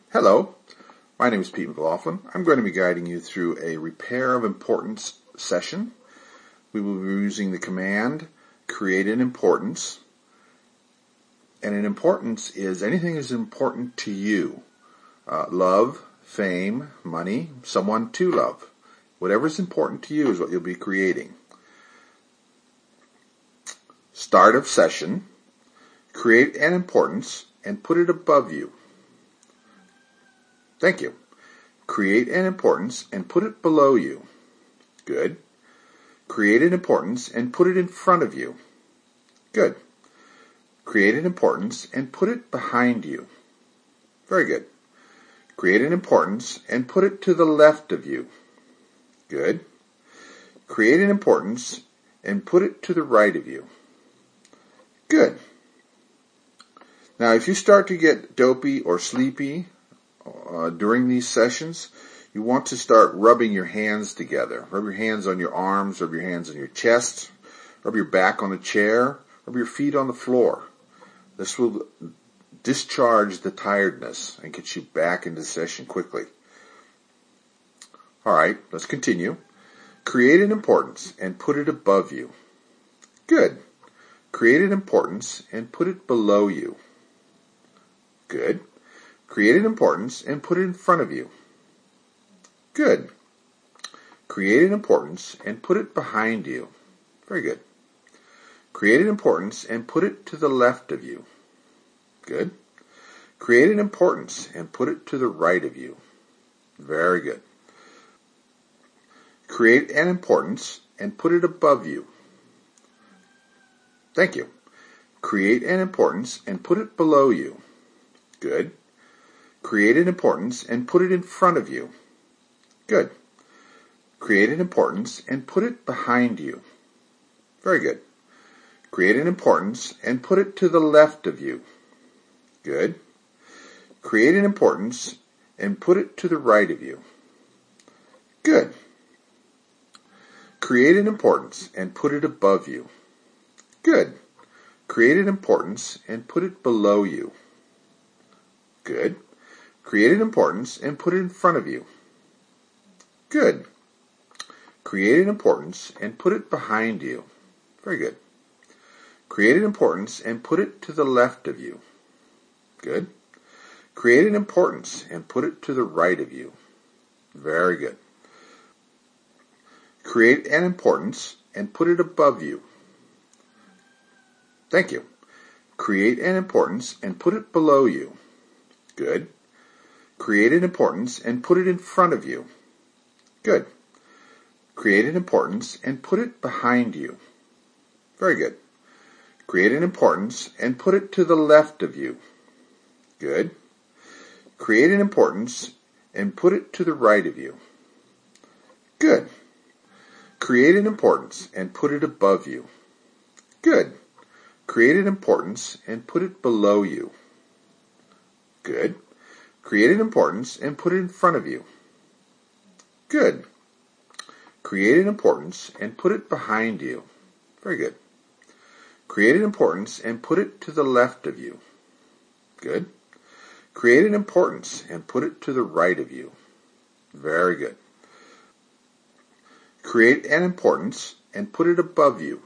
Hello, my name is Pete McLaughlin. I'm going to be guiding you through a repair of importance session. We will be using the command create an importance. And an importance is anything that is important to you. Love, fame, money, someone to love. Whatever is important to you is what you'll be creating. Start of session. Create an importance and put it above you. Thank you. Create an importance and put it below you. Good. Create an importance and put it in front of you. Good. Create an importance and put it behind you. Very good. Create an importance and put it to the left of you. Good. Create an importance and put it to the right of you. Good. Now, if you start to get dopey or sleepy during these sessions, you want to start rubbing your hands together. Rub your hands on your arms, rub your hands on your chest, rub your back on a chair, rub your feet on the floor. This will discharge the tiredness and get you back into session quickly. All right, let's continue. Create an importance and put it above you. Good. Create an importance and put it below you. Good. Create an importance and put it in front of you. Good. Create an importance and put it behind you. Very good. Create an importance and put it to the left of you. Good. Create an importance and put it to the right of you. Very good. Create an importance and put it above you. Thank you. Create an importance and put it below you. Good. Create an importance and put it in front of you. Good. Create an importance and put it behind you. Very good. Create an importance and put it to the left of you. Good. Create an importance and put it to the right of you. Good. Create an importance and put it above you. Good. Create an importance and put it below you. Good. Create an importance and put it in front of you. Good. Create an importance and put it behind you. Very good. Create an importance and put it to the left of you. Good. Create an importance and put it to the right of you. Very good. Create an importance and put it above you. Thank you. Create an importance and put it below you. Good. Create an importance and put it in front of you. Good. Create an importance and put it behind you. Very good. Create an importance and put it to the left of you. Good. Create an importance and put it to the right of you. Good. Create an importance and put it above you. Good. Create an importance and put it below you. Good. Create an importance and put it in front of you. Good. Create an importance and put it behind you. Very good. Create an importance and put it to the left of you. Good. Create an importance and put it to the right of you. Very good. Create an importance and put it above you.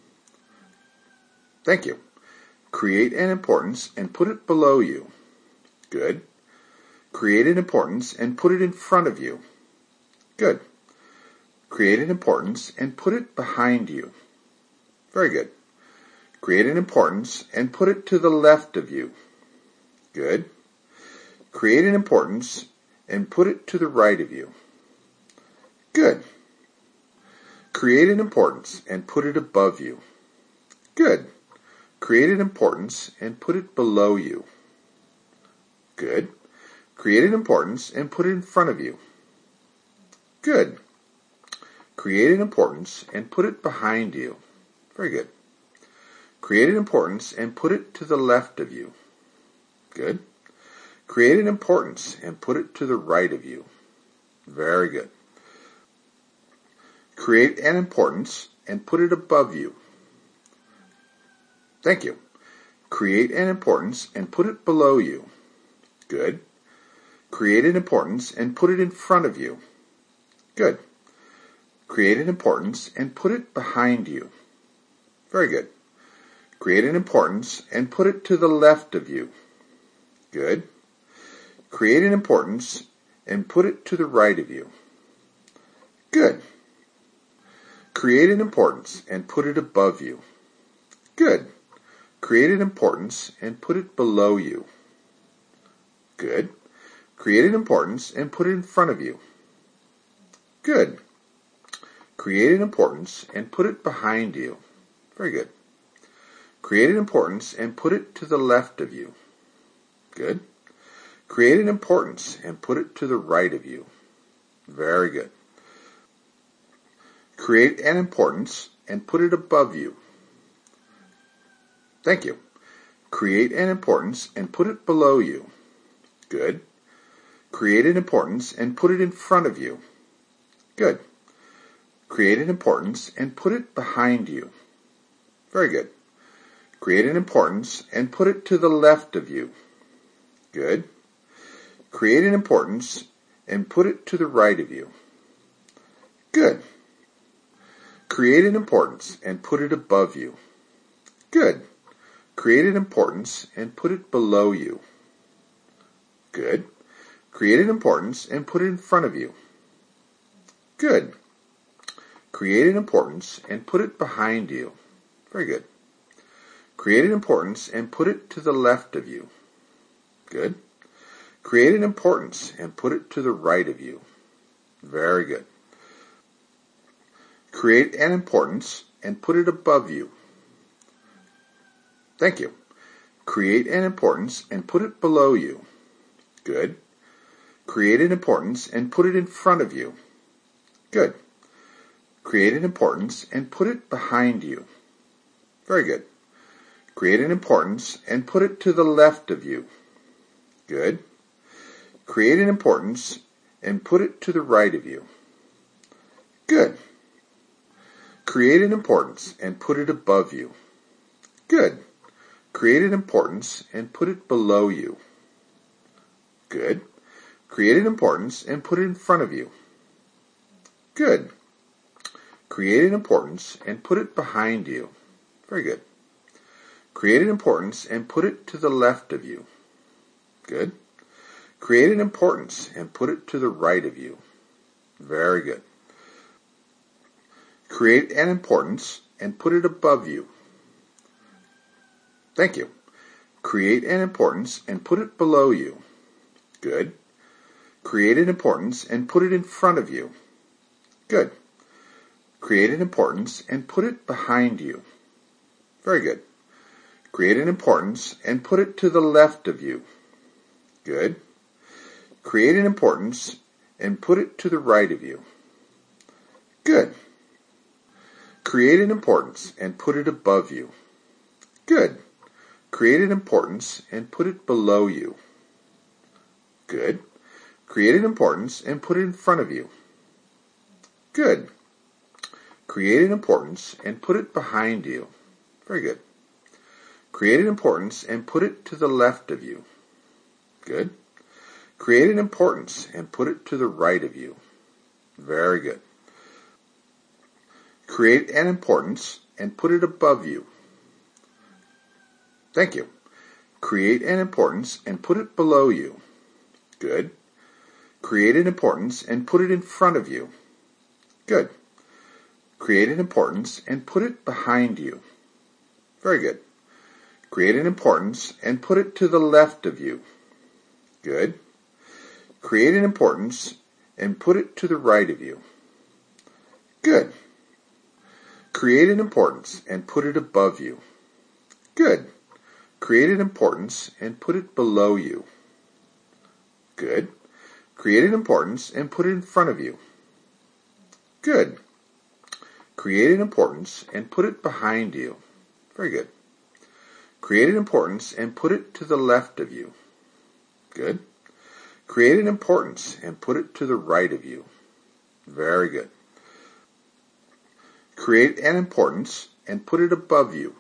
Thank you. Create an importance and put it below you. Good. Create an importance and put it in front of you. Good. Create an importance and put it behind you. Very good. Create an importance and put it to the left of you. Good. Create an importance and put it to the right of you. Good. Create an importance and put it above you. Good. Create an importance and put it below you. Good. Create an importance and put it in front of you. Good. Create an importance and put it behind you. Very good. Create an importance and put it to the left of you. Good. Create an importance and put it to the right of you. Very good. Create an importance and put it above you. Thank you. Create an importance and put it below you. Good. Create an importance and put it in front of you. Good. Create an importance and put it behind you. Very good. Create an importance and put it to the left of you. Good. Create an importance and put it to the right of you. Good. Create an importance and put it above you. Good. Create an importance and put it below you. Good. Create an importance and put it in front of you. Good. Create an importance and put it behind you. Very good. Create an importance and put it to the left of you. Good. Create an importance and put it to the right of you. Very good. Create an importance and put it above you. Thank you. Create an importance and put it below you. Good. Create an importance and put it in front of you. Good. Create an importance and put it behind you. Very good. Create an importance and put it to the left of you. Good. Create an importance and put it to the right of you. Good. Create an importance and put it above you. Good. Create an importance and put it below you. Good. Create an importance and put it in front of you. Good. Create an importance and put it behind you. Very good. Create an importance and put it to the left of you. Good. Create an importance and put it to the right of you. Very good. Create an importance and put it above you. Thank you. Create an importance and put it below you. Good. Create an importance and put it in front of you. Good. Create an importance and put it behind you. Very good. Create an importance and put it to the left of you. Good. Create an importance and put it to the right of you. Good. Create an importance and put it above you. Good. Create an importance and put it below you. Good. Create an importance and put it in front of you. Good. Create an importance and put it behind you. Very good. Create an importance and put it to the left of you. Good. Create an importance and put it to the right of you. Very good. Create an importance and put it above you. Thank you. Create an importance and put it below you. Good. Create an importance and put it in front of you. Good. Create an importance and put it behind you. Very good. Create an importance and put it to the left of you. Good. Create an importance and put it to the right of you. Good. Create an importance and put it above you. Good. Create an importance and put it below you. Good. Create an importance and put it in front of you. Good. Create an importance and put it behind you. Very good. Create an importance and put it to the left of you. Good. Create an importance and put it to the right of you. Very good. Create an importance and put it above you. Thank you. Create an importance and put it below you. Good. Create an importance and put it in front of you. Good. Create an importance and put it behind you. Very good. Create an importance and put it to the left of you. Good. Create an importance and put it to the right of you. Good. Create an importance and put it above you. Good. Create an importance and put it below you. Good. Create an importance and put it in front of you. Good. Create an importance and put it behind you. Very good. Create an importance and put it to the left of you. Good. Create an importance and put it to the right of you. Very good. Create an importance and put it above you.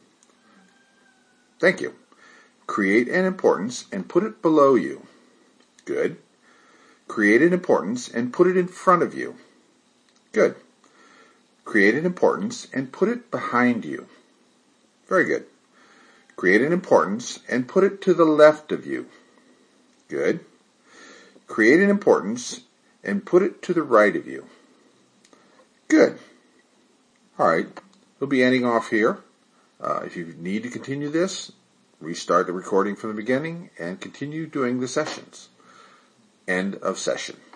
Thank you. Create an importance and put it below you. Good. Create an importance and put it in front of you. Good. Create an importance and put it behind you. Very good. Create an importance and put it to the left of you. Good. Create an importance and put it to the right of you. Good. All right. We'll be ending off here. If you need to continue this, restart the recording from the beginning and continue doing the sessions. End of session.